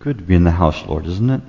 Good to be in the house, Lord, isn't it?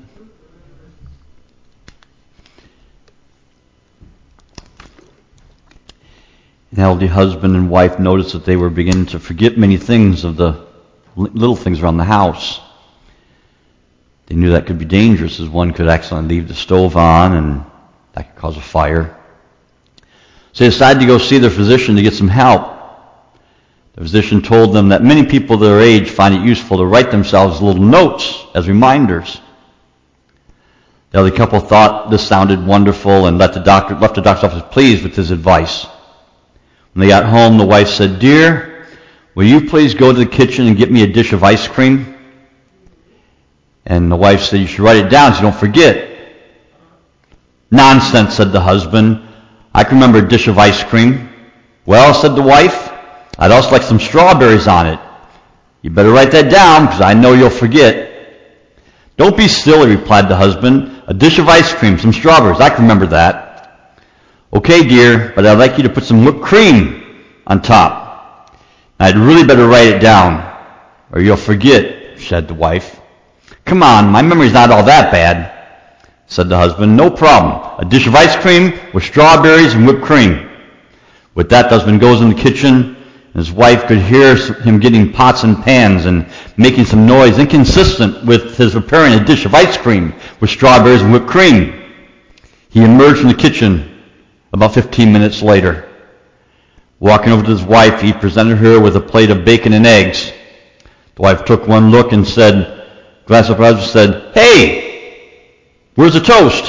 An elderly husband and wife noticed that they were beginning to forget many things of the little things around the house. They knew that could be dangerous, as one could accidentally leave the stove on and that could cause a fire. So they decided to go see their physician to get some help. The physician told them that many people their age find it useful to write themselves little notes as reminders. The other couple thought this sounded wonderful and left the doctor's office pleased with his advice. When they got home, the wife said, "Dear, will you please go to the kitchen and get me a dish of ice cream?" And the wife said, "You should write it down so you don't forget." "Nonsense," said the husband. "I can remember a dish of ice cream." "Well," said the wife, "I'd also like some strawberries on it." "You better write that down because I know you'll forget." "Don't be silly," replied the husband. "A dish of ice cream, some strawberries, I can remember that." "Okay, dear, but I'd like you to put some whipped cream on top." "I'd really better write it down or you'll forget," said the wife. "Come on, my memory's not all that bad," said the husband. "No problem. A dish of ice cream with strawberries and whipped cream." With that, the husband goes in the kitchen, and his wife could hear him getting pots and pans and making some noise inconsistent with his preparing a dish of ice cream with strawberries and whipped cream. He emerged from the kitchen about 15 minutes later. Walking over to his wife, he presented her with a plate of bacon and eggs. The wife took one look and glanced up at her husband and said, "Hey, where's the toast?"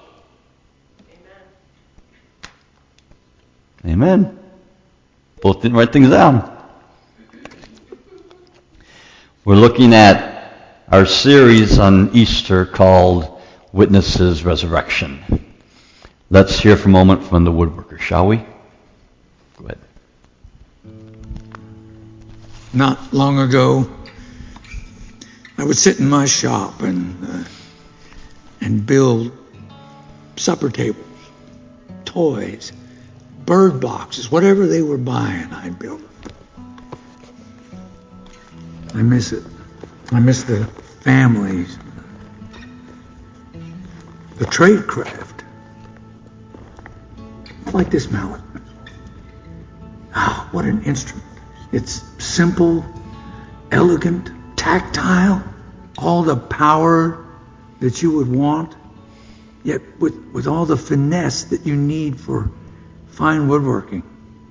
Amen. Both didn't write things down. We're looking at our series on Easter called Witnesses Resurrection. Let's hear for a moment from the woodworker, shall we? Go ahead. Not long ago, I would sit in my shop and build supper tables, toys, bird boxes, whatever they were buying, I'd build it. I miss it. I miss the families, the trade craft. Like this mallet. Ah, what an instrument. It's simple, elegant, tactile, all the power that you would want, yet with all the finesse that you need for fine woodworking.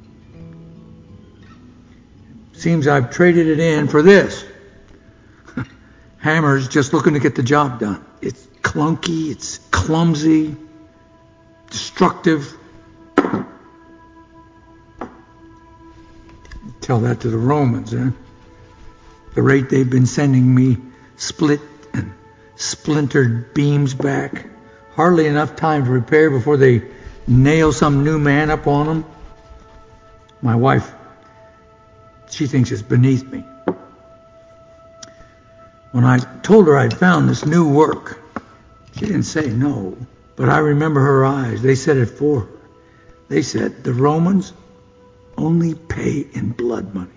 Seems I've traded it in for this. Hammers just looking to get the job done. It's clunky, it's clumsy, destructive. Tell that to the Romans, eh? The rate they've been sending me split and splintered beams back. Hardly enough time to repair before they nail some new man up on them. My wife, she thinks it's beneath me. When I told her I'd found this new work, she didn't say no, but I remember her eyes. They said it for her. They said, the Romans only pay in blood money.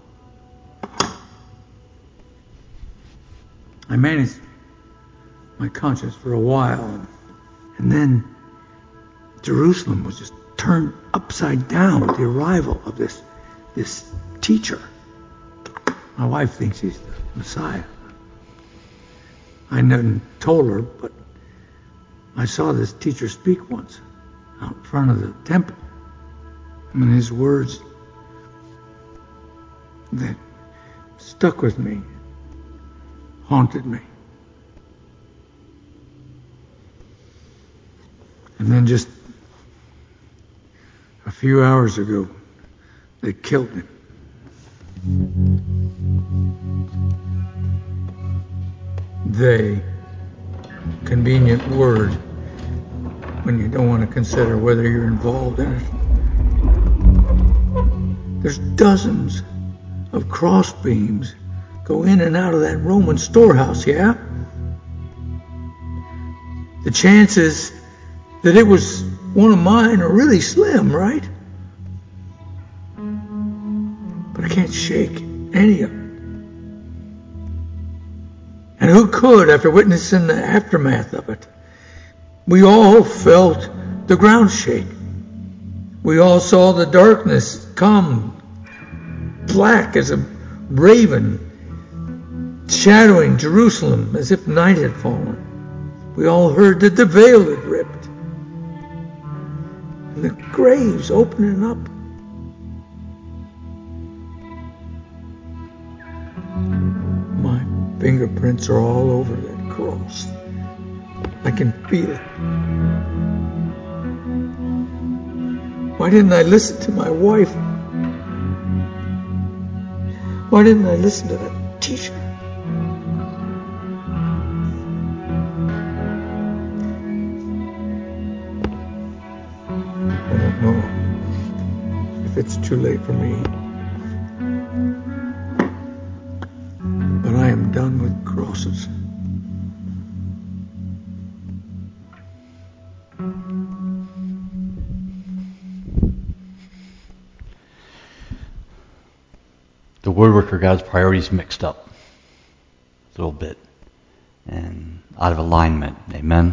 I managed my conscience for a while, and then Jerusalem was just turned upside down with the arrival of this teacher. My wife thinks he's the Messiah. I never told her, but I saw this teacher speak once out in front of the temple. And his words that stuck with me, haunted me. And then just a few hours ago, they killed him. They, convenient word when you don't want to consider whether you're involved in it. There's dozens of crossbeams go in and out of that Roman storehouse, yeah? The chances that it was one of mine are really slim, right? But I can't shake any of it. And And who could, after witnessing the aftermath of it? We all felt the ground shake. We all saw the darkness come, black as a raven, shadowing Jerusalem as if night had fallen. We all heard that the veil had ripped, and the graves opening up. My fingerprints are all over that cross. I can feel it. Why didn't I listen to my wife? Why didn't I listen to that teacher? I don't know if it's too late for me. But I am done with crosses. The woodworker got his priorities mixed up a little bit and out of alignment. Amen.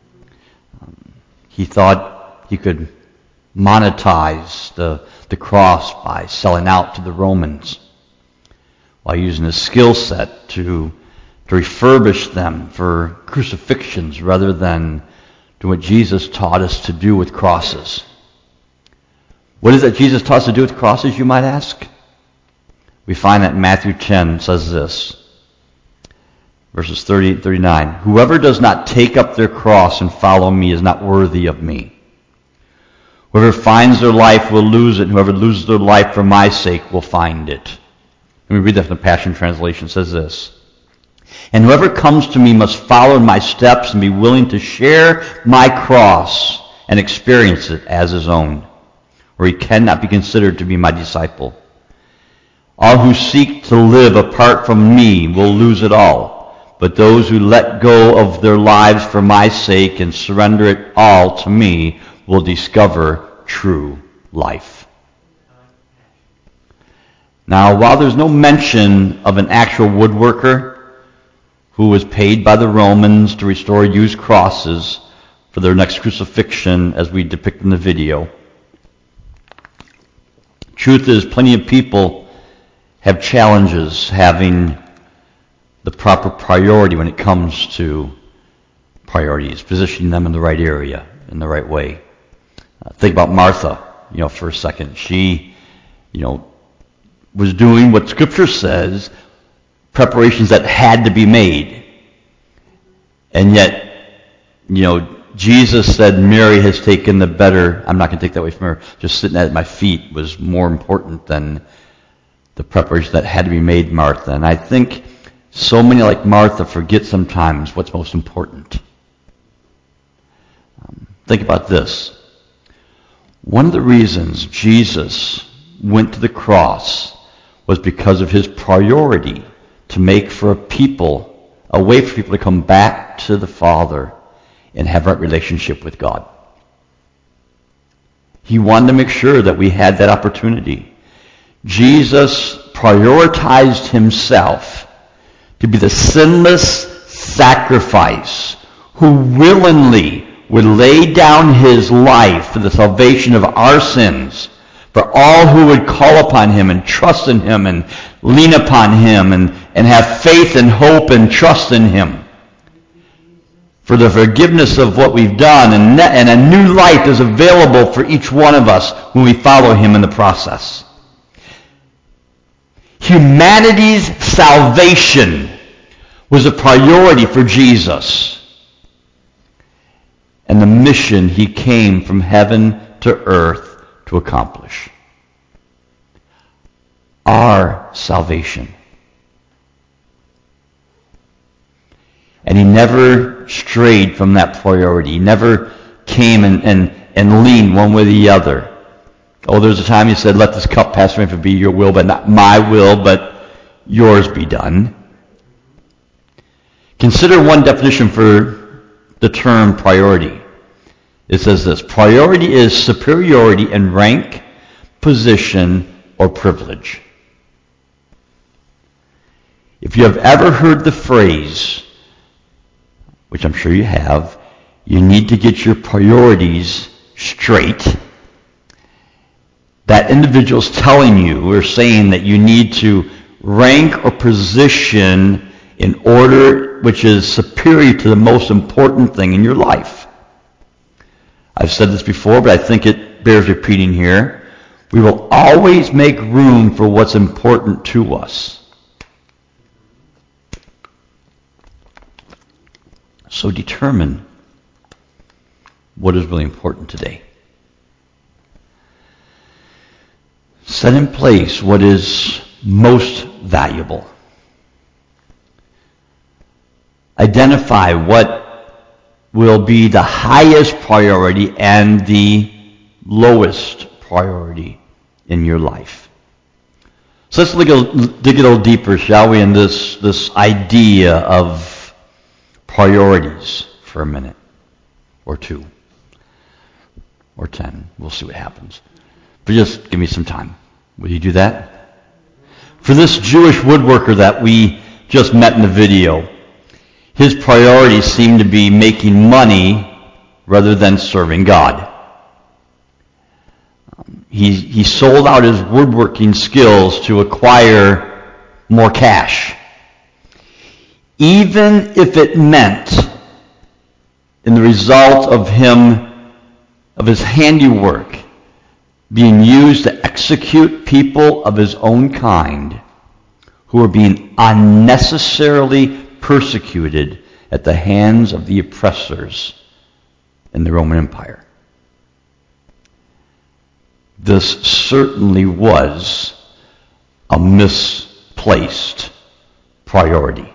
He thought he could monetize the cross by selling out to the Romans, while using his skill set to refurbish them for crucifixions rather than do what Jesus taught us to do with crosses. What is it Jesus taught us to do with crosses, you might ask? We find that in Matthew 10 says this, verses 30 and 39. Whoever does not take up their cross and follow me is not worthy of me. Whoever finds their life will lose it, and whoever loses their life for my sake will find it. Let me read that from the Passion Translation. It says this. And whoever comes to me must follow in my steps and be willing to share my cross and experience it as his own, or he cannot be considered to be my disciple. All who seek to live apart from me will lose it all, but those who let go of their lives for my sake and surrender it all to me will discover true life. Now, while there's no mention of an actual woodworker who was paid by the Romans to restore used crosses for their next crucifixion, as we depict in the video, truth is, plenty of people have challenges having the proper priority when it comes to priorities, positioning them in the right area, in the right way. Think about Martha, for a second. She, was doing what Scripture says, preparations that had to be made. And yet, Jesus said Mary has taken the better. I'm not going to take that away from her. Just sitting at my feet was more important than the preparations that had to be made, Martha. And I think so many like Martha forget sometimes what's most important. Think about this. One of the reasons Jesus went to the cross was because of his priority to make for a way for people to come back to the Father and have that relationship with God. He wanted to make sure that we had that opportunity. Jesus prioritized himself to be the sinless sacrifice who willingly would lay down his life for the salvation of our sins, for all who would call upon him and trust in him and lean upon him and have faith and hope and trust in him, for the forgiveness of what we've done, and a new life is available for each one of us when we follow him in the process. Humanity's salvation was a priority for Jesus, and the mission he came from heaven to earth to accomplish. Our salvation. And he never strayed from that priority. He never came and leaned one way or the other. Oh, there's a time he said, let this cup pass from me, if it be your will, but not my will, but yours be done. Consider one definition for the term priority. It says this: priority is superiority in rank, position, or privilege. If you have ever heard the phrase, which I'm sure you have, you need to get your priorities straight, that individual's telling you or saying that you need to rank or position in order which is superior to the most important thing in your life. I've said this before, but I think it bears repeating here. We will always make room for what's important to us. So determine what is really important today. Set in place what is most valuable. Identify what will be the highest priority and the lowest priority in your life. So let's dig a little deeper, shall we, in this idea of priorities for a minute or two or 10. We'll see what happens. But just give me some time. Will you do that? For this Jewish woodworker that we just met in the video, his priorities seem to be making money rather than serving God. He sold out his woodworking skills to acquire more cash, even if it meant in the result of his handiwork being used to execute people of his own kind who were being unnecessarily persecuted at the hands of the oppressors in the Roman Empire. This certainly was a misplaced priority.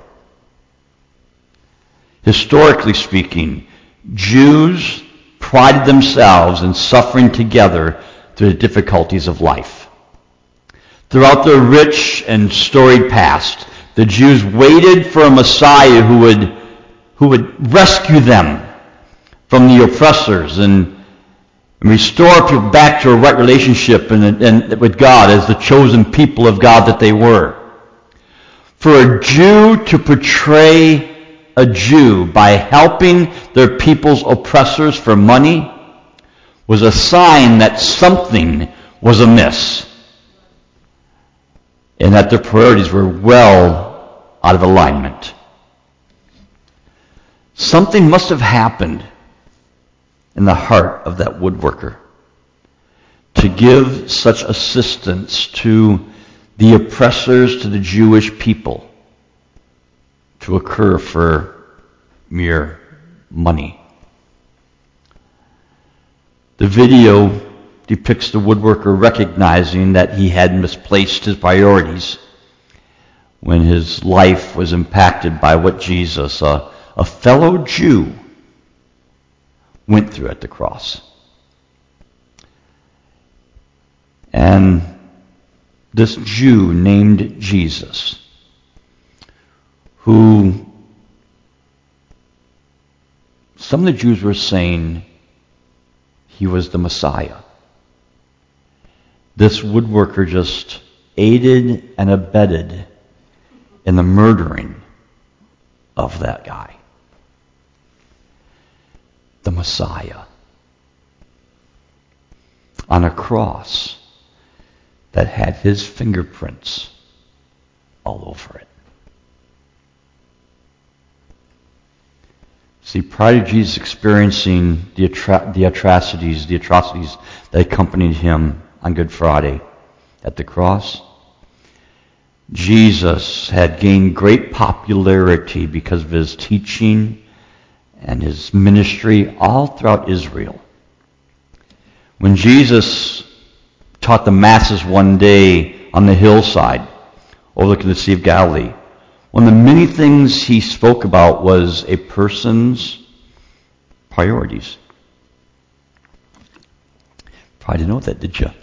Historically speaking, Jews prided themselves in suffering together through the difficulties of life. Throughout their rich and storied past, the Jews waited for a Messiah who would rescue them from the oppressors and restore people back to a right relationship and with God as the chosen people of God that they were. For a Jew to portray a Jew by helping their people's oppressors for money was a sign that something was amiss and that their priorities were well out of alignment. Something must have happened in the heart of that woodworker to give such assistance to the oppressors, to the Jewish people, to occur for mere money. The video depicts the woodworker recognizing that he had misplaced his priorities when his life was impacted by what Jesus, a fellow Jew, went through at the cross. And this Jew named Jesus, who some of the Jews were saying he was the Messiah. This woodworker just aided and abetted in the murdering of that guy. The Messiah. On a cross that had his fingerprints all over it. See, prior to Jesus experiencing the atrocities that accompanied him on Good Friday at the cross, Jesus had gained great popularity because of his teaching and his ministry all throughout Israel. When Jesus taught the masses one day on the hillside overlooking the Sea of Galilee, one of the many things he spoke about was a person's priorities. Probably didn't know that, did you?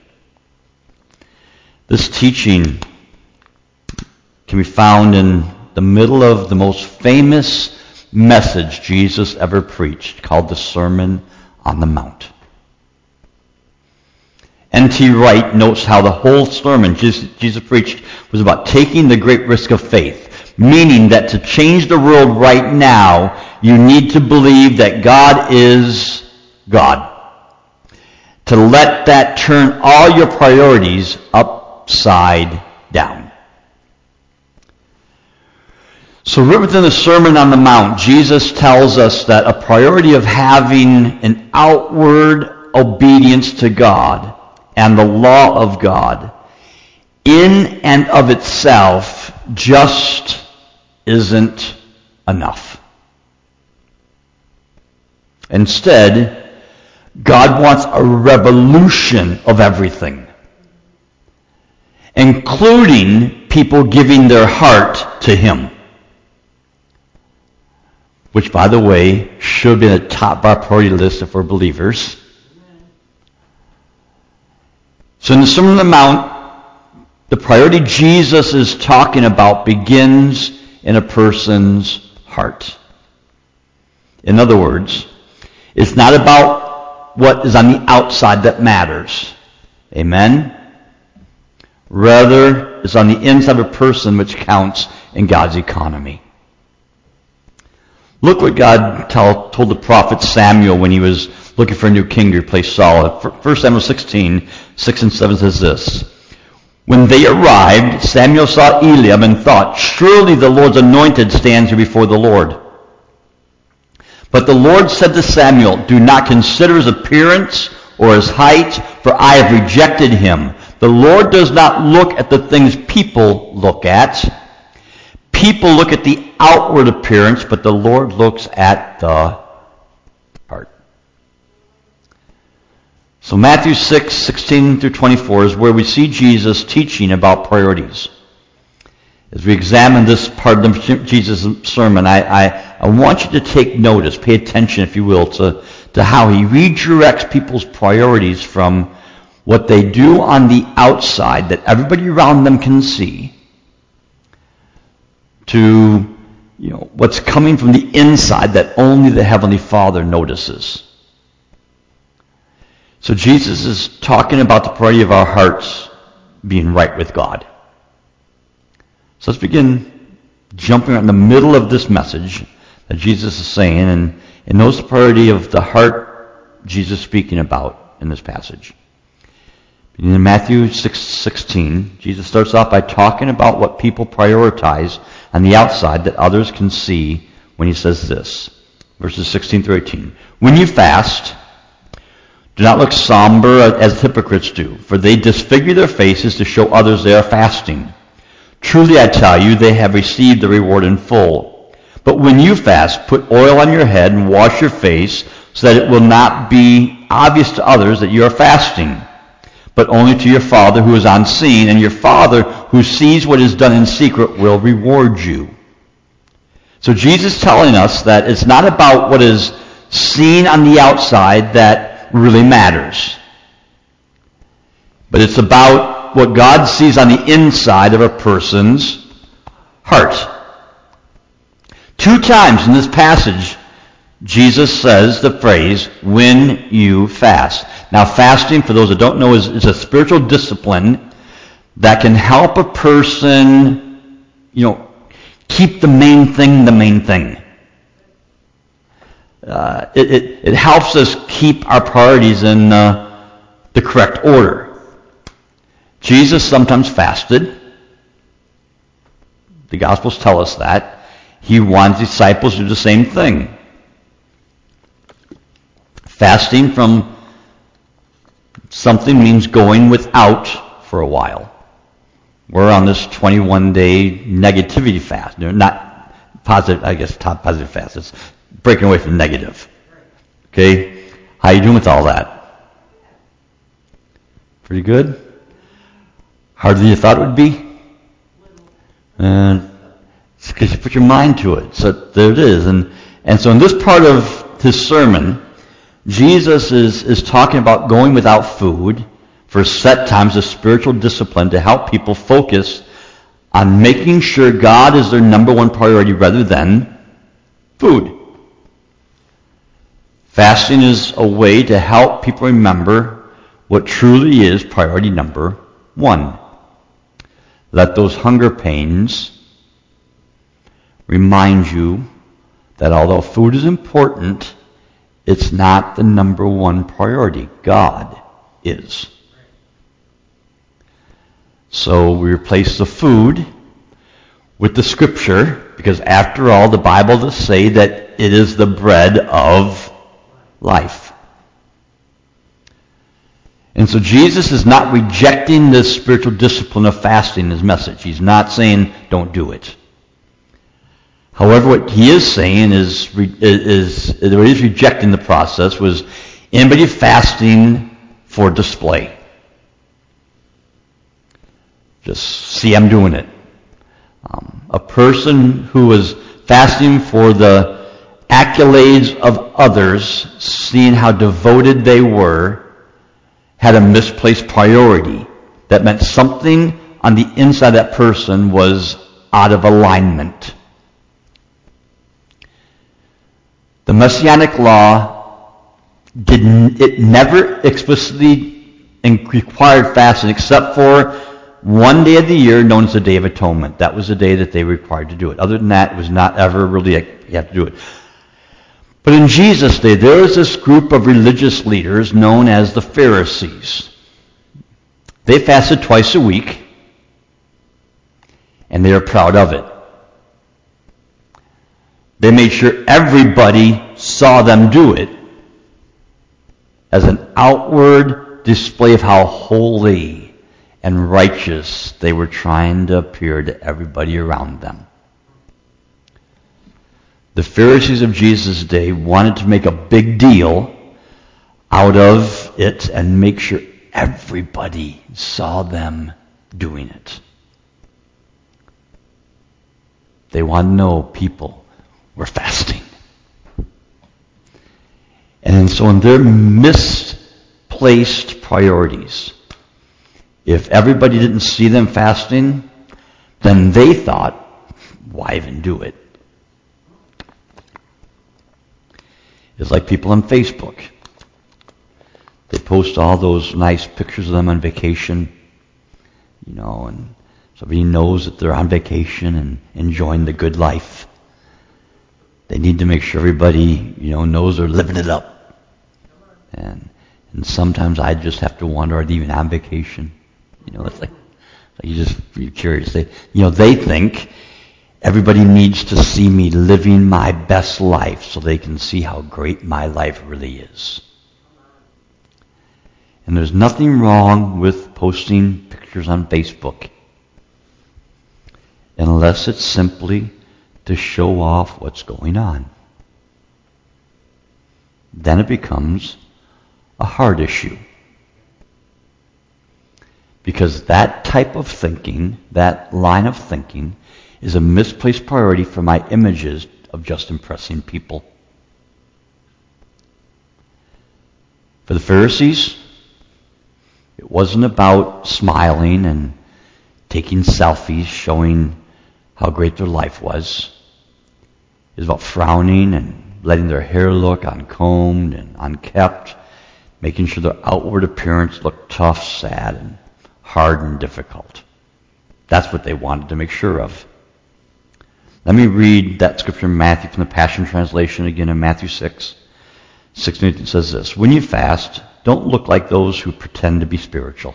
This teaching can be found in the middle of the most famous message Jesus ever preached, called the Sermon on the Mount. N.T. Wright notes how the whole sermon Jesus preached was about taking the great risk of faith, meaning that to change the world right now, you need to believe that God is God. To let that turn all your priorities upside down. So right within the Sermon on the Mount, Jesus tells us that a priority of having an outward obedience to God and the law of God in and of itself just isn't enough. Instead, God wants a revolution of everything, including people giving their heart to Him. Which, by the way, should be at the top of our priority list if we're believers. So in the Sermon on the Mount, the priority Jesus is talking about begins in a person's heart. In other words, it's not about what is on the outside that matters. Amen? Rather, it's on the inside of a person which counts in God's economy. Look what God told the prophet Samuel when he was looking for a new king to replace Saul. 1 Samuel 16, 6 and 7 says this. When they arrived, Samuel saw Eliab and thought, surely the Lord's anointed stands here before the Lord. But the Lord said to Samuel, do not consider his appearance or his height, for I have rejected him. The Lord does not look at the things people look at. People look at the outward appearance, but the Lord looks at the heart. So Matthew 6, 16 through 24 is where we see Jesus teaching about priorities. As we examine this part of Jesus' sermon, I want you to take notice, pay attention, if you will, to how he redirects people's priorities from what they do on the outside that everybody around them can see to what's coming from the inside that only the Heavenly Father notices. So Jesus is talking about the priority of our hearts being right with God. So let's begin jumping right in the middle of this message that Jesus is saying, and notice the priority of the heart Jesus is speaking about in this passage. In Matthew 6:16, Jesus starts off by talking about what people prioritize on the outside that others can see when he says this. Verses 16 through 18. When you fast, do not look somber as hypocrites do, for they disfigure their faces to show others they are fasting. Truly I tell you, they have received the reward in full. But when you fast, put oil on your head and wash your face, so that it will not be obvious to others that you are fasting, but only to your Father who is unseen, and your Father who sees what is done in secret will reward you. So Jesus is telling us that it's not about what is seen on the outside that really matters, but it's about what God sees on the inside of a person's heart. 2 times in this passage, Jesus says the phrase, when you fast. Now, fasting, for those that don't know, is a spiritual discipline that can help a person, keep the main thing the main thing. It helps us keep our priorities in the correct order. Jesus sometimes fasted. The Gospels tell us that. He wants disciples to do the same thing. Fasting from something means going without for a while. We're on this 21-day negativity fast. Not positive, I guess, top positive fast. It's breaking away from negative. Okay? How you doing with all that? Pretty good? Harder than you thought it would be? It's because you put your mind to it. So there it is. And so in this part of his sermon, Jesus is talking about going without food for set times of spiritual discipline to help people focus on making sure God is their number one priority rather than food. Fasting is a way to help people remember what truly is priority number one. Let those hunger pains remind you that although food is important, it's not the number one priority. God is. So we replace the food with the Scripture, because after all, the Bible does say that it is the bread of life. And so Jesus is not rejecting this spiritual discipline of fasting in his message. He's not saying don't do it. However, what he is saying is what he's rejecting the process was anybody fasting for display. Just see I'm doing it. A person who was fasting for the accolades of others, seeing how devoted they were, had a misplaced priority. That meant something on the inside of that person was out of alignment. The Messianic law never explicitly required fasting except for one day of the year known as the Day of Atonement. That was the day that they were required to do it. Other than that, it was not ever really you have to do it. But in Jesus' day, there was this group of religious leaders known as the Pharisees. They fasted twice a week, and they were proud of it. They made sure everybody saw them do it as an outward display of how holy and righteous they were trying to appear to everybody around them. The Pharisees of Jesus' day wanted to make a big deal out of it and make sure everybody saw them doing it. They wanted to know people were fasting. And so in their misplaced priorities, if everybody didn't see them fasting, then they thought, why even do it? It's like people on Facebook. They post all those nice pictures of them on vacation, and somebody knows that they're on vacation and enjoying the good life. They need to make sure everybody, knows they're living it up. And sometimes I just have to wonder, are they even on vacation? It's like you're curious. They think everybody needs to see me living my best life so they can see how great my life really is. And there's nothing wrong with posting pictures on Facebook unless it's simply to show off what's going on. Then it becomes a hard issue. Because that type of thinking, that line of thinking, is a misplaced priority for my images of just impressing people. For the Pharisees, it wasn't about smiling and taking selfies showing how great their life was. It was about frowning and letting their hair look uncombed and unkempt, making sure their outward appearance looked tough, sad, and hard and difficult. That's what they wanted to make sure of. Let me read that scripture in Matthew from the Passion Translation again in Matthew 6:16. It says this: when you fast, don't look like those who pretend to be spiritual.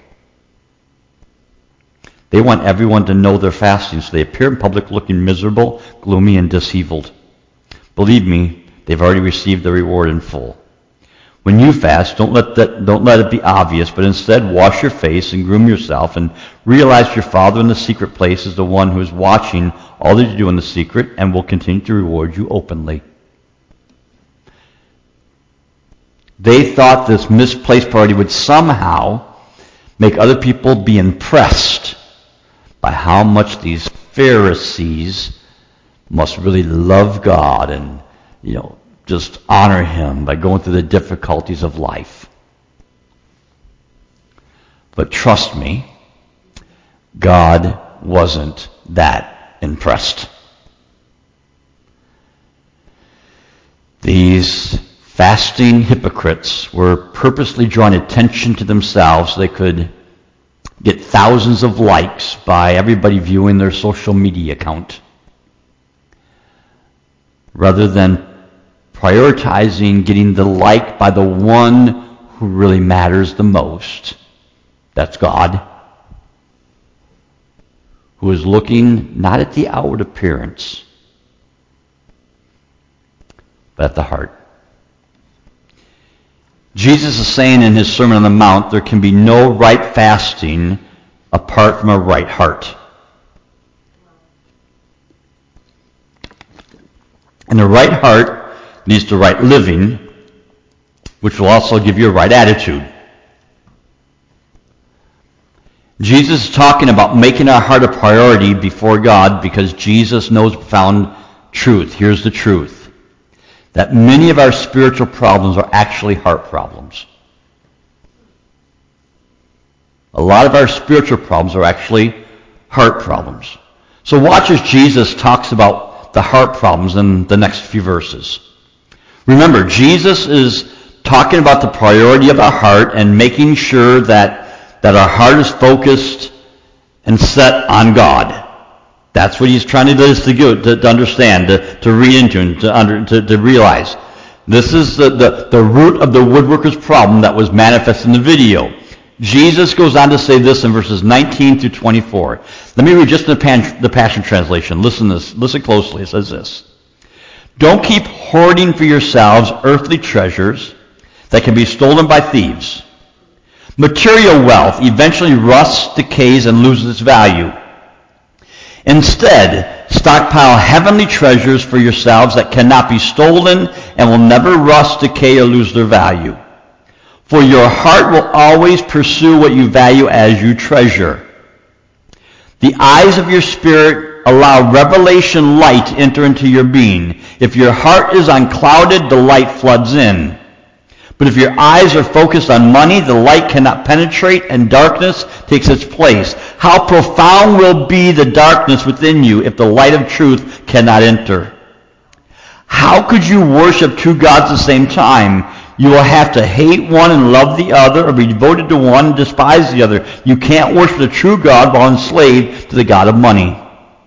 They want everyone to know they're fasting, so they appear in public looking miserable, gloomy, and disheveled. Believe me, they've already received their reward in full. When you fast, don't let it be obvious, but instead wash your face and groom yourself and realize your Father in the secret place is the one who is watching all that you do in the secret and will continue to reward you openly. They thought this misplaced priority would somehow make other people be impressed by how much these Pharisees must really love God and, just honor Him by going through the difficulties of life. But trust me, God wasn't that impressed. These fasting hypocrites were purposely drawing attention to themselves so they could get thousands of likes by everybody viewing their social media account. rather than prioritizing getting the like by the one who really matters the most. That's God, who is looking not at the outward appearance, but at the heart. Jesus is saying in his Sermon on the Mount, there can be no right fasting apart from a right heart. And the right heart leads to right living, which will also give you a right attitude. Jesus is talking about making our heart a priority before God because Jesus knows profound truth. Here's the truth: that many of our spiritual problems are actually heart problems. A lot of our spiritual problems are actually heart problems. So watch as Jesus talks about the heart problems in the next few verses. Remember, Jesus is talking about the priority of our heart and making sure that our heart is focused and set on God. That's what he's trying to do us to understand, to read into, and to realize. This is the root of the woodworker's problem that was manifest in the video. Jesus goes on to say this in verses 19 through 24. Let me read just the Passion Translation. Listen closely. It says this: "Don't keep hoarding for yourselves earthly treasures that can be stolen by thieves. Material wealth eventually rusts, decays, and loses its value. Instead, stockpile heavenly treasures for yourselves that cannot be stolen and will never rust, decay, or lose their value. For your heart will always pursue what you value as you treasure. The eyes of your spirit allow revelation light to enter into your being. If your heart is unclouded, the light floods in. But if your eyes are focused on money, the light cannot penetrate and darkness takes its place. How profound will be the darkness within you if the light of truth cannot enter? How could you worship two gods at the same time? You will have to hate one and love the other, or be devoted to one and despise the other. You can't worship the true God while enslaved to the god of money."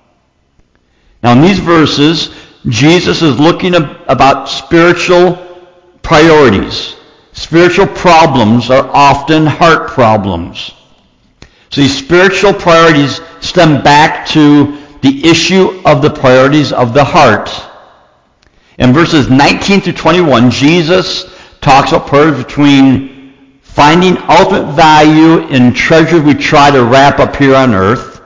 Now in these verses, Jesus is looking about spiritual priorities. Spiritual problems are often heart problems. So these spiritual priorities stem back to the issue of the priorities of the heart. In verses 19 through 21, Jesus talks about priorities between finding ultimate value in treasure we try to wrap up here on earth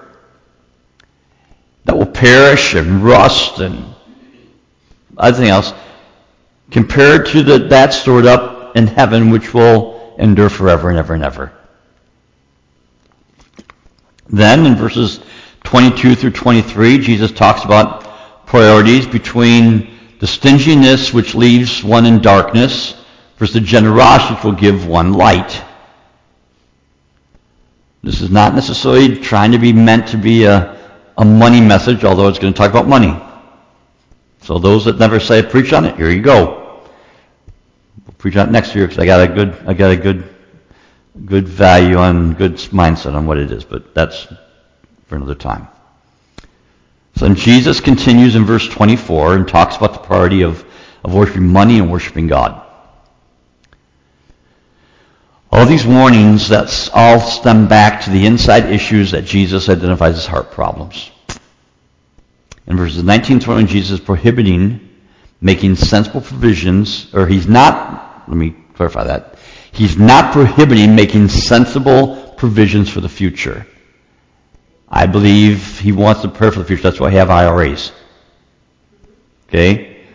that will perish and rust and everything else, compared to that stored up in heaven, which will endure forever and ever and ever. Then in verses 22 through 23, Jesus talks about priorities between the stinginess which leaves one in darkness versus the generosity which will give one light. This is not necessarily trying to be meant to be a money message, although it's going to talk about money. So those that never say preach on it, here you go. We'll preach on it next year because I got a good value on, good mindset on what it is, but that's for another time. So then Jesus continues in verse 24 and talks about the priority of worshiping money and worshiping God. All these warnings, that's all stem back to the inside issues that Jesus identifies as heart problems. In verses 19 to 20, Jesus is prohibiting making sensible provisions, or he's not, let me clarify that, he's not prohibiting making sensible provisions for the future. I believe he wants to prepare for the future. That's why I have IRAs. Okay?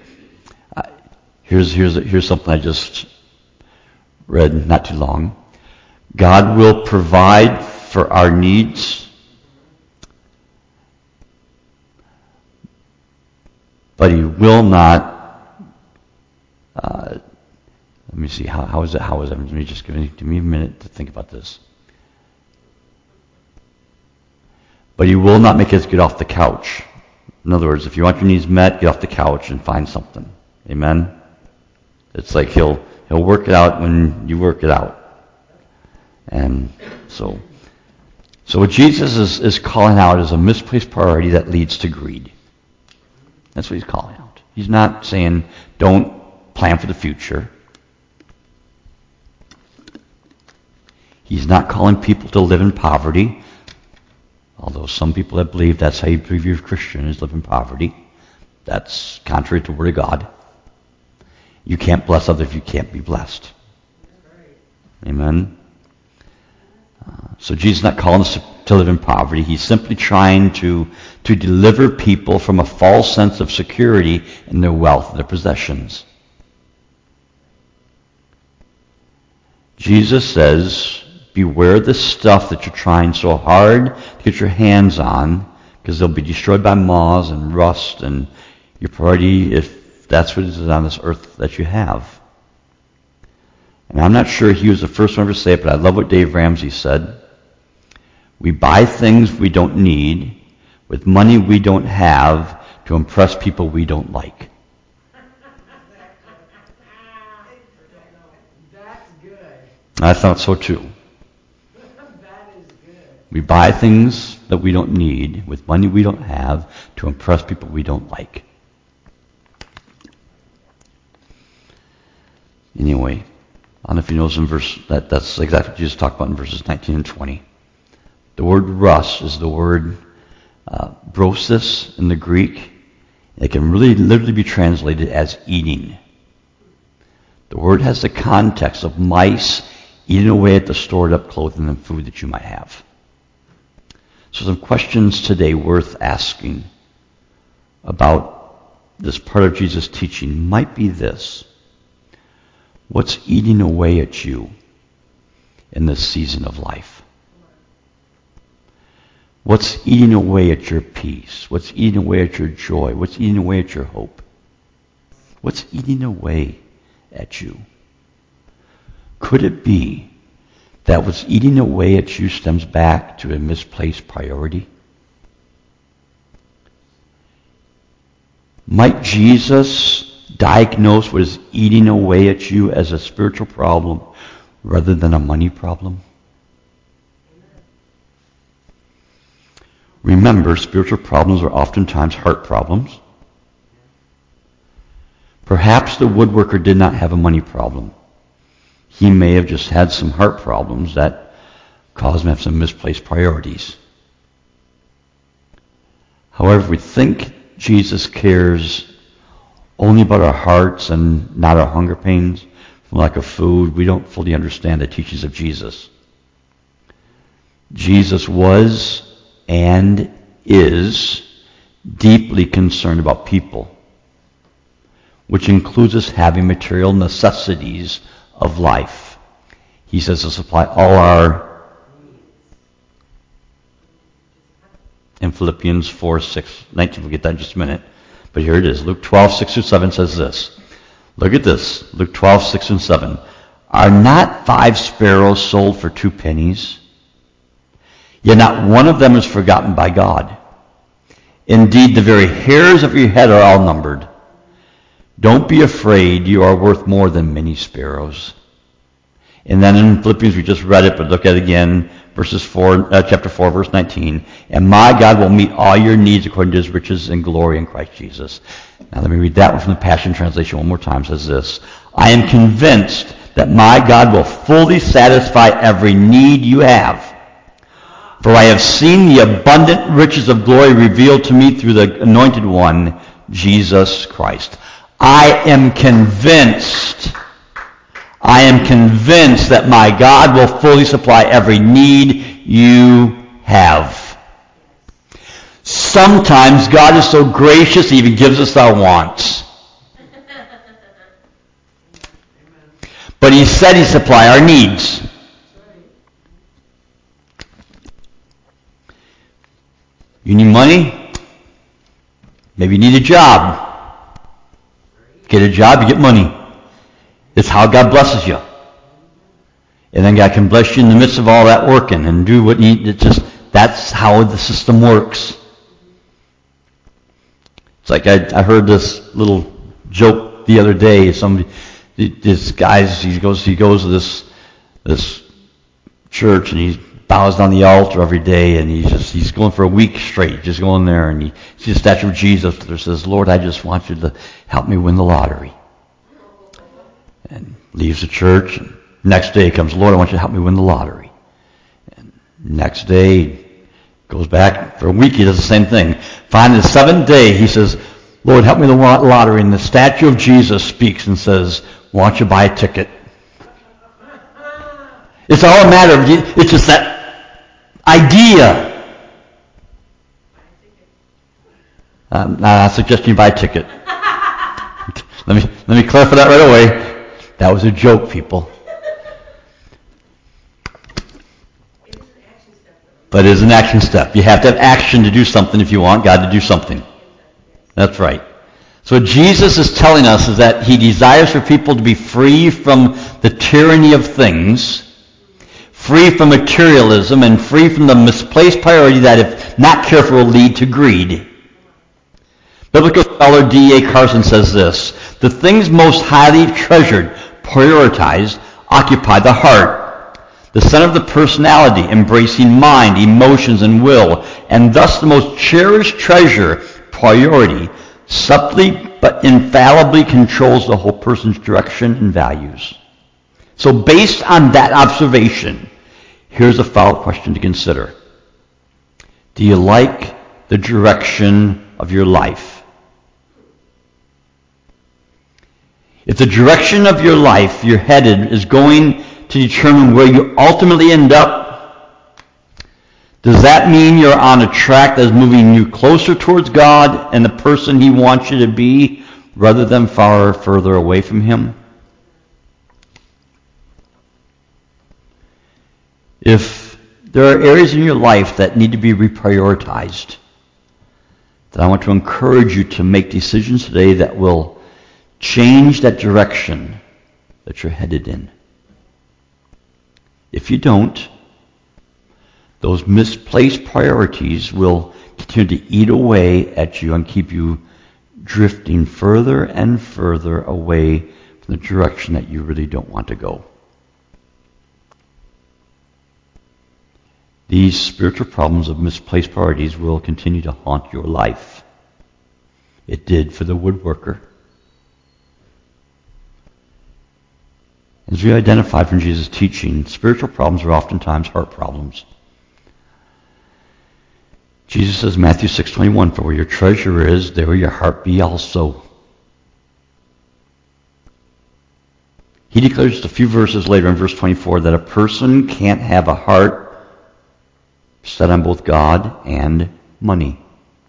Here's something I just read not too long. God will provide for our needs, but he will not. Let me see. How is it? Let me just give me a minute to think about this. But he will not make us get off the couch. In other words, if you want your needs met, get off the couch and find something. Amen? It's like he'll work it out when you work it out. And so what Jesus is calling out is a misplaced priority that leads to greed. That's what he's calling out. He's not saying don't plan for the future. He's not calling people to live in poverty, although some people have believed that's how you prove you're a Christian, is live in poverty. That's contrary to the Word of God. You can't bless others if you can't be blessed. Amen? So Jesus is not calling us to live in poverty. He's simply trying to deliver people from a false sense of security in their wealth, their possessions. Jesus says, beware the stuff that you're trying so hard to get your hands on, because they'll be destroyed by moths and rust, and your priority, if that's what is on this earth that you have. And I'm not sure he was the first one to say it, but I love what Dave Ramsey said. We buy things we don't need with money we don't have to impress people we don't like. That's good. I thought so too. That is good. We buy things that we don't need with money we don't have to impress people we don't like. Anyway, I don't know if you know some verse that's exactly what Jesus talked about in verses 19 and 20. The word rust is the word brosis in the Greek. It can really literally be translated as eating. The word has the context of mice eating away at the stored up clothing and food that you might have. So some questions today worth asking about this part of Jesus' teaching might be this. What's eating away at you in this season of life? What's eating away at your peace? What's eating away at your joy? What's eating away at your hope? What's eating away at you? Could it be that what's eating away at you stems back to a misplaced priority? Might Jesus diagnose what is eating away at you as a spiritual problem rather than a money problem? Remember, spiritual problems are oftentimes heart problems. Perhaps the woodworker did not have a money problem. He may have just had some heart problems that caused him to have some misplaced priorities. However, we think Jesus cares only about our hearts and not our hunger pains from lack of food. We don't fully understand the teachings of Jesus. Jesus was and is deeply concerned about people, which includes us having material necessities of life. He says to supply all our, in Philippians 4:6-19, we'll get that in just a minute, but here it is. Luke 12:6-7 says this. Look at this. Luke 12:6-7. Are not 5 sparrows sold for 2 pennies? Yet not one of them is forgotten by God. Indeed, the very hairs of your head are all numbered. Don't be afraid, you are worth more than many sparrows. And then in Philippians, we just read it, but look at it again, chapter 4, verse 19. And my God will meet all your needs according to his riches and glory in Christ Jesus. Now let me read that one from the Passion Translation one more time. It says this. I am convinced that my God will fully satisfy every need you have. For I have seen the abundant riches of glory revealed to me through the Anointed One, Jesus Christ. I am convinced that my God will fully supply every need you have. Sometimes God is so gracious he even gives us our wants. But he said he'd supply our needs. You need money? Maybe you need a job. Get a job, you get money. It's how God blesses you. And then God can bless you in the midst of all that working and do what you need. That's how the system works. It's like I heard this little joke the other day. This guy, he goes to this church and bows down the altar every day, and he's going for a week straight, just going there, and he sees the statue of Jesus that says, Lord, I just want you to help me win the lottery. And leaves the church, and next day comes, Lord, I want you to help me win the lottery. And next day, goes back for a week, he does the same thing. Finally, the seventh day, he says, Lord, help me win the lottery. And the statue of Jesus speaks and says, why don't you buy a ticket? It's all a matter of, it's just that idea. I suggest you buy a ticket. Let me clarify that right away. That was a joke, people. But it is an action step. You have to have action to do something if you want God to do something. That's right. So what Jesus is telling us is that he desires for people to be free from the tyranny of things, free from materialism, and free from the misplaced priority that, if not careful, will lead to greed. Biblical scholar D.A. Carson says this: the things most highly treasured, prioritized, occupy the heart, the center of the personality, embracing mind, emotions, and will, and thus the most cherished treasure, priority, subtly but infallibly controls the whole person's direction and values. So based on that observation, here's a follow-up question to consider. Do you like the direction of your life? If the direction of your life you're headed is going to determine where you ultimately end up, does that mean you're on a track that is moving you closer towards God and the person he wants you to be, rather than far further away from him? If there are areas in your life that need to be reprioritized, then I want to encourage you to make decisions today that will change that direction that you're headed in. If you don't, those misplaced priorities will continue to eat away at you and keep you drifting further and further away from the direction that you really don't want to go. These spiritual problems of misplaced priorities will continue to haunt your life. It did for the woodworker. As we identified from Jesus' teaching, spiritual problems are oftentimes heart problems. Jesus says, Matthew 6:21, for where your treasure is, there will your heart be also. He declares just a few verses later in verse 24 that a person can't have a heart set on both God and money.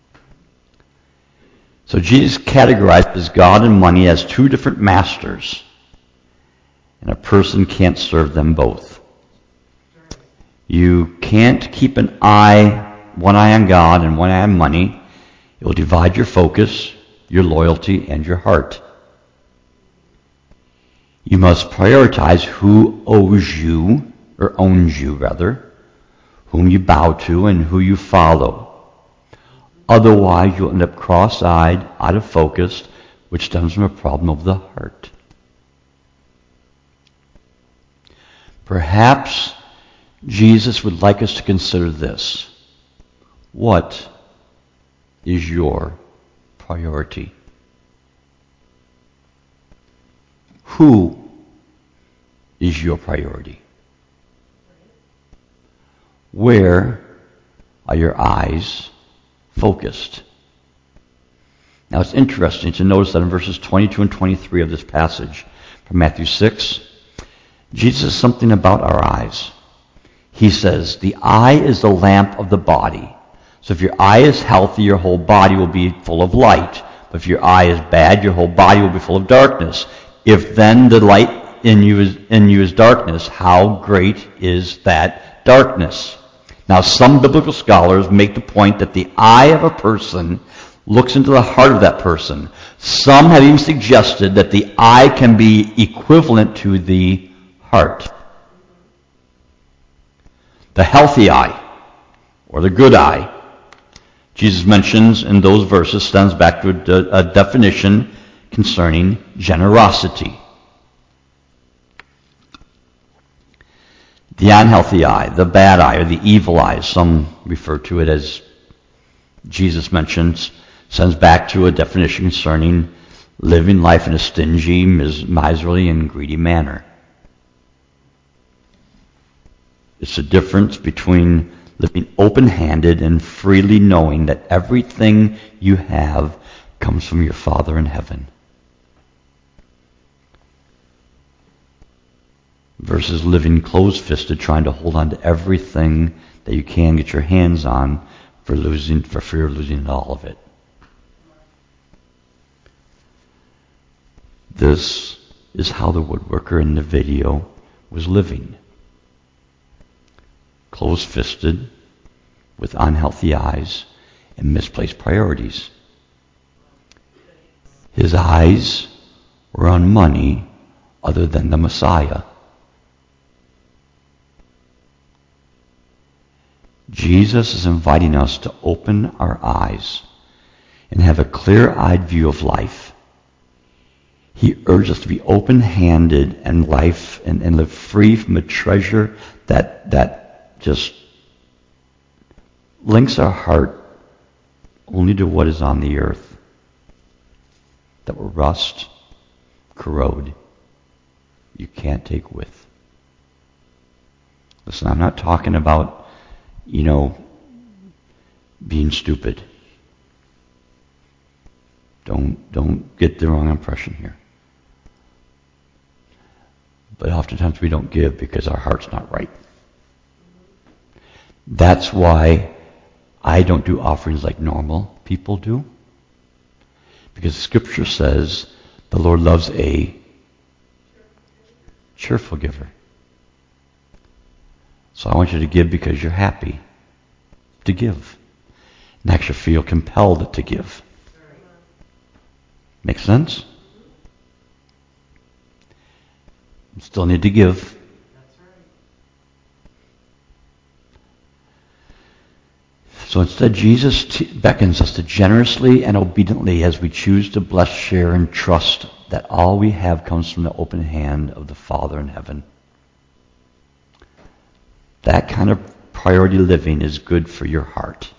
So Jesus categorizes God and money as two different masters. And a person can't serve them both. You can't keep one eye on God and one eye on money. It will divide your focus, your loyalty, and your heart. You must prioritize who owns you, whom you bow to and who you follow. Otherwise, you'll end up cross-eyed, out of focus, which stems from a problem of the heart. Perhaps Jesus would like us to consider this. What is your priority? Who is your priority? Where are your eyes focused? Now it's interesting to notice that in verses 22 and 23 of this passage from Matthew 6, Jesus says something about our eyes. He says, the eye is the lamp of the body. So if your eye is healthy, your whole body will be full of light. But if your eye is bad, your whole body will be full of darkness. If then the light in you is darkness, how great is that darkness? Now some biblical scholars make the point that the eye of a person looks into the heart of that person. Some have even suggested that the eye can be equivalent to the heart. The healthy eye, or the good eye, Jesus mentions in those verses, stems back to a definition concerning generosity. The unhealthy eye, the bad eye, or the evil eye, some refer to it as Jesus mentions, sends back to a definition concerning living life in a stingy, miserly, and greedy manner. It's the difference between living open-handed and freely knowing that everything you have comes from your Father in heaven, versus living closed-fisted, trying to hold on to everything that you can get your hands on for fear of losing all of it. This is how the woodworker in the video was living. Closed-fisted, with unhealthy eyes and misplaced priorities. His eyes were on money other than the Messiah. Jesus is inviting us to open our eyes and have a clear-eyed view of life. He urges us to be open-handed and life and live free from a treasure that just links our heart only to what is on the earth, that will rust, corrode, you can't take with. Listen, I'm not talking about, being stupid. Don't get the wrong impression here. But oftentimes we don't give because our heart's not right. That's why I don't do offerings like normal people do. Because Scripture says the Lord loves a cheerful giver. So I want you to give because you're happy to give. And actually feel compelled to give. Make sense? You still need to give. That's right. So instead, Jesus beckons us to generously and obediently, as we choose to bless, share, and trust that all we have comes from the open hand of the Father in heaven. That kind of priority living is good for your heart.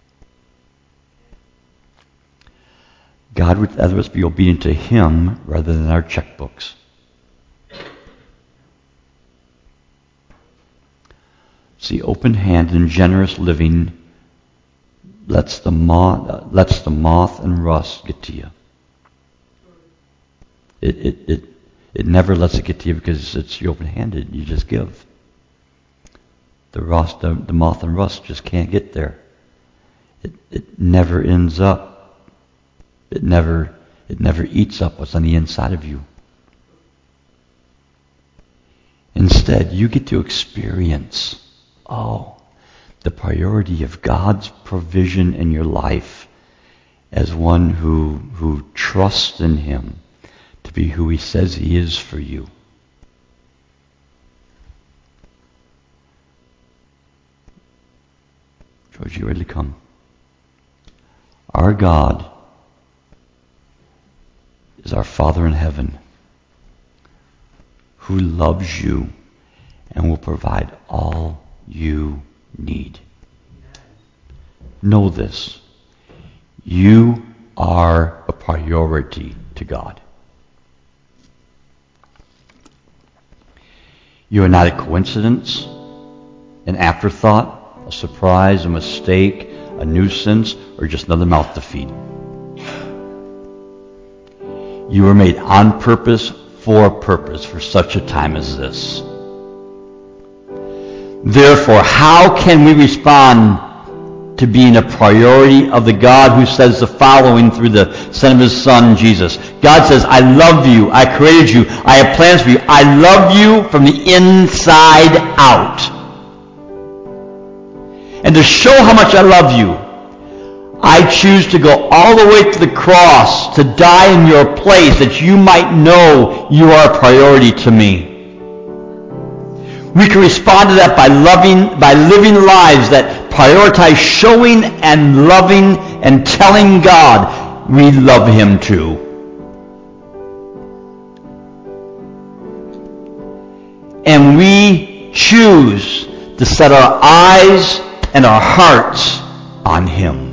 God would rather us be obedient to Him rather than our checkbooks. See, open-handed and generous living lets the moth and rust get to you. It never lets it get to you because it's you're open-handed. You just give. The moth and rust just can't get there. It never ends up. It never eats up what's on the inside of you. Instead, you get to experience, the priority of God's provision in your life as one who trusts in Him to be who He says He is for you. George, you ready to come? Our God is our Father in heaven who loves you and will provide all you need. Know this. You are a priority to God. You are not a coincidence, an afterthought, a surprise, a mistake, a nuisance, or just another mouth to feed. You were made on purpose, for such a time as this. Therefore, how can we respond to being a priority of the God who says the following through the Son of His Son, Jesus? God says, I love you. I created you. I have plans for you. I love you from the inside out. And to show how much I love you, I choose to go all the way to the cross to die in your place that you might know you are a priority to me. We can respond to that by living lives that prioritize showing and loving and telling God we love Him too. And we choose to set our eyes and our hearts on Him.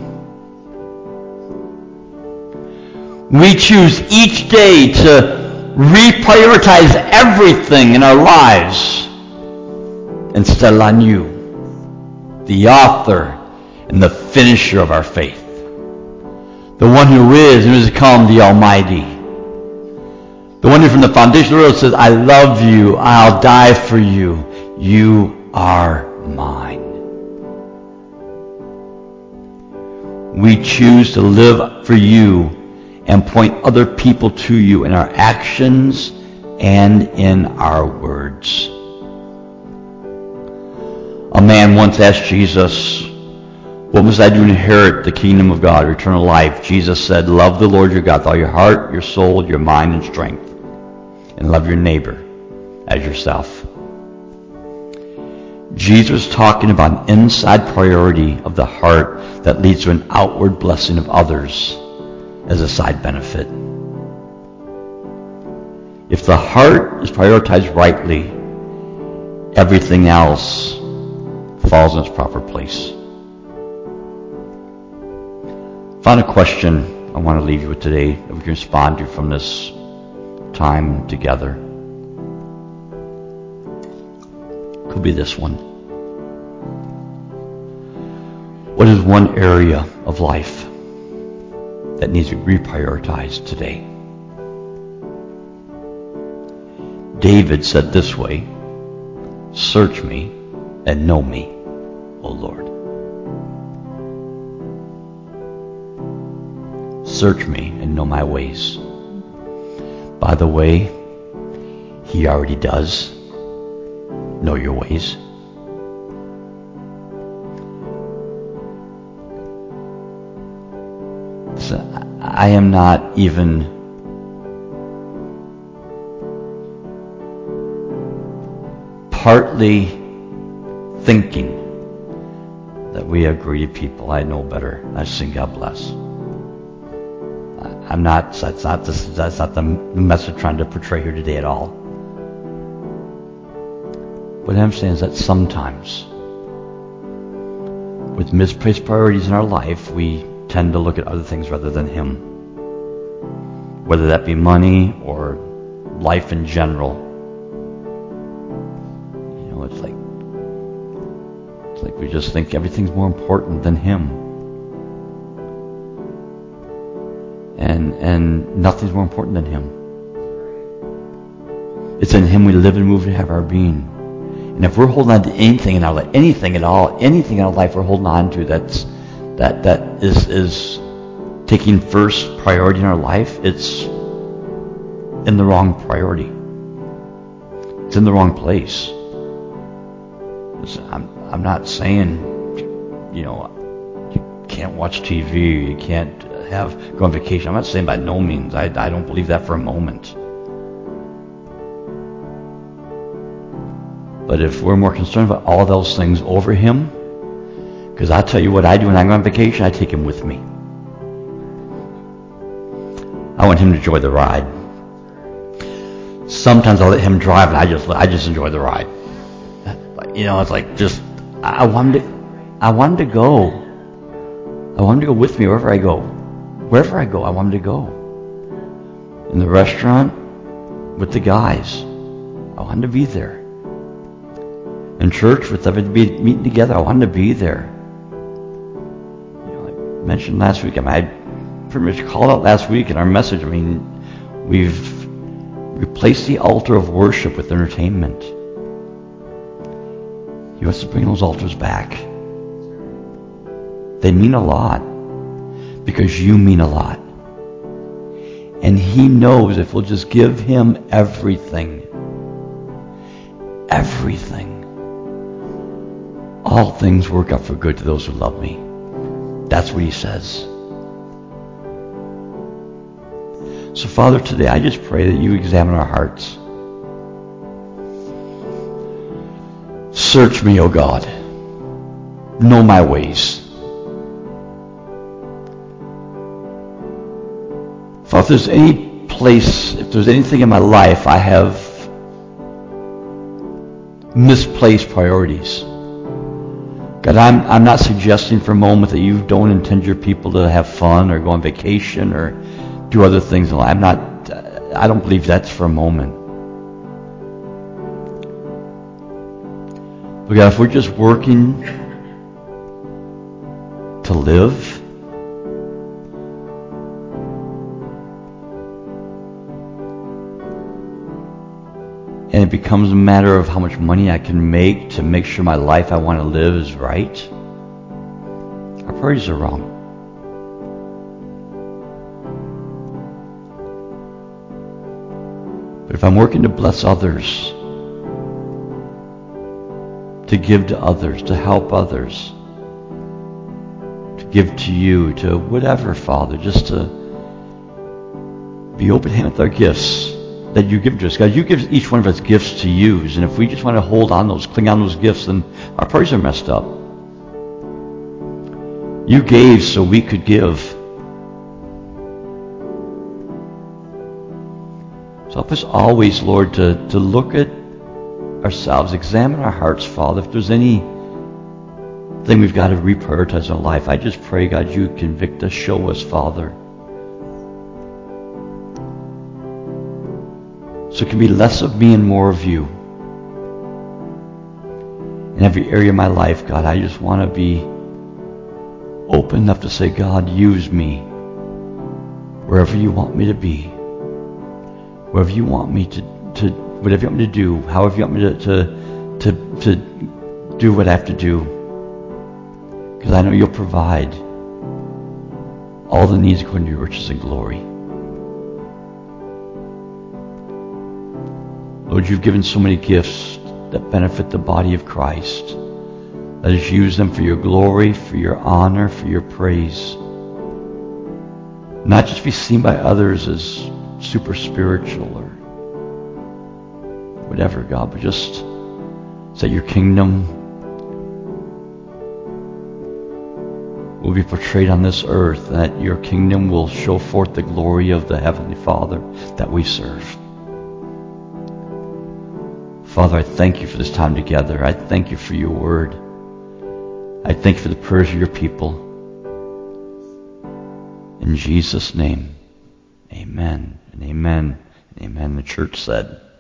We choose each day to reprioritize everything in our lives and settle on You, the author and the finisher of our faith, the one who is and is to come, the Almighty, the one who from the foundation of the world says, I love You, I'll die for You, You are mine. We choose to live for You and point other people to You in our actions and in our words. A man once asked Jesus, what must I do to inherit the kingdom of God, eternal life? Jesus said, love the Lord your God with all your heart, your soul, your mind, and strength, and love your neighbor as yourself. Jesus was talking about an inside priority of the heart that leads to an outward blessing of others as a side benefit. If the heart is prioritized rightly, everything else falls in its proper place. Final question I want to leave you with today that we can respond to from this time together. Could be this one. What is one area of life that needs to be reprioritized today? David said this way, search me and know me, O Lord. Search me and know my ways. By the way, He already does know your ways. So I am not even partly thinking that we are greedy people. I know better. I just think God bless. I'm not. That's not the message I'm trying to portray here today at all. What I'm saying is that sometimes, with misplaced priorities in our life, we tend to look at other things rather than Him. Whether that be money or life in general. You know, it's like we just think everything's more important than Him. And nothing's more important than Him. It's in Him we live and move and have our being. And if we're holding on to anything in our life, anything in our life we're holding on to that is taking first priority in our life, it's in the wrong priority. It's in the wrong place. I'm not saying, you can't watch TV, you can't go on vacation. I'm not saying by no means. I don't believe that for a moment. But if we're more concerned about all those things over Him, because I'll tell you what I do when I go on vacation, I take Him with me. I want Him to enjoy the ride. Sometimes I'll let Him drive and I just enjoy the ride. It's like I want Him to go. I want Him to go with me wherever I go. Wherever I go, I want Him to go. In the restaurant, with the guys, I want Him to be there. In church, with everybody meeting together, I want Him to be there. I mentioned last week, I pretty much called out last week in our message, we've replaced the altar of worship with entertainment. He wants to bring those altars back. They mean a lot. Because you mean a lot. And He knows if we'll just give Him everything, all things work out for good to those who love me. That's what He says. So Father, today I just pray that You examine our hearts. Search me, O God. Know my ways. Father, if there's anything in my life I have misplaced priorities. God, I'm not suggesting for a moment that you don't intend your people to have fun or go on vacation or do other things in life. I don't believe that's for a moment. But God, if we're just working to live, and it becomes a matter of how much money I can make to make sure my life I want to live is right, our priorities are wrong. But if I'm working to bless others, to give to others, to help others, to give to you, to whatever, Father, just to be open-handed with our gifts that you give to us. God, you give each one of us gifts to use, and if we just want to hold on those, cling on those gifts, then our priorities are messed up. You gave so we could give. So help us always, Lord, to look at ourselves, examine our hearts, Father. If there's anything we've got to reprioritize in our life, I just pray, God, you convict us, show us, Father. So it can be less of me and more of you. In every area of my life, God, I just want to be open enough to say, God, use me wherever you want me to be. Wherever you want me to whatever you want me to do, however you want me to do what I have to do. Because I know you'll provide all the needs according to your riches and glory. Lord, you've given so many gifts that benefit the body of Christ. Let us use them for your glory, for your honor, for your praise. Not just be seen by others as super spiritual or whatever, God, but just so your kingdom will be portrayed on this earth, that your kingdom will show forth the glory of the Heavenly Father that we serve. Father, I thank you for this time together. I thank you for your word. I thank you for the prayers of your people. In Jesus' name, amen and amen and amen. The church said.